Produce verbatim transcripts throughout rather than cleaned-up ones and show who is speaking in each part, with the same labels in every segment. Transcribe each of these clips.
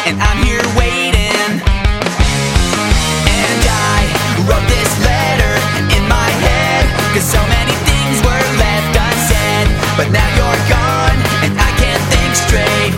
Speaker 1: and I'm here waiting. And I wrote this letter in my head, 'cause so many things were left unsaid. But now you're gone, and I can't think straight.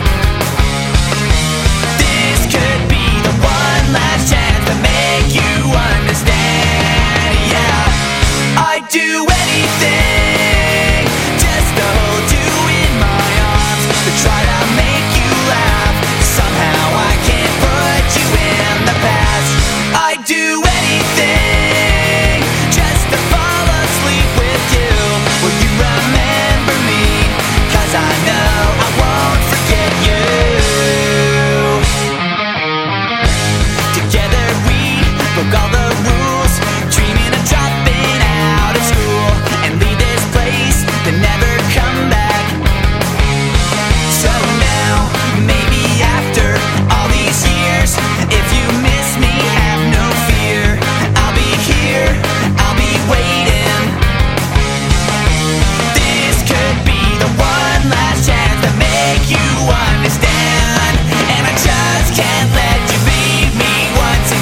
Speaker 1: This could be the one last chance to make you understand. Yeah, I'd do anything just to hold you in my arms, to try to make you laugh. Somehow I can't put you in the past. I'd do anything just to fall asleep with you. Will you remember me? 'Cause I know I won't forget you. Together we broke all the rules, dreaming of dropping out of school and leave this place to never come back. So now, maybe after all these years, if you miss me, have no fear. I'll be here, I'll be waiting. This could be the one last chance to make you understand. And I just can't let you leave me once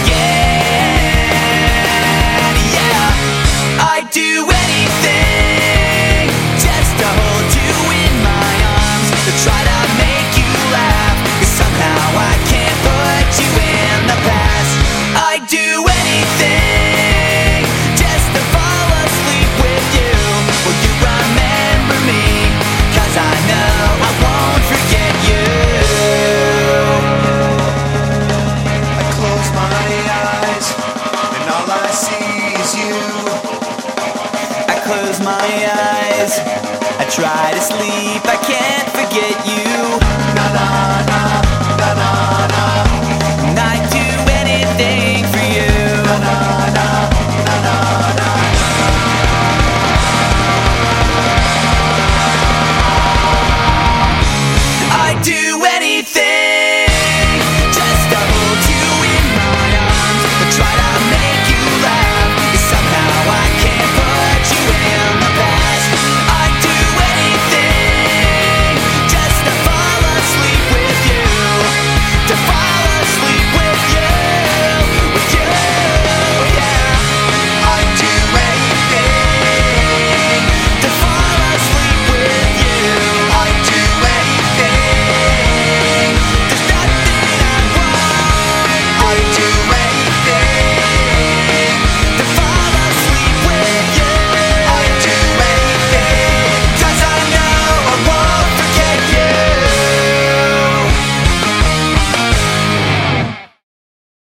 Speaker 1: again. Yeah, I'd do anything just to hold you in my arms, to try to make you laugh. 'Cause somehow I can't put you in the past. I'd do anything just to fall asleep with you. Will you remember me? 'Cause I know I won't forget you.
Speaker 2: I close my eyes and all I see is you.
Speaker 1: I close my eyes, I try to sleep.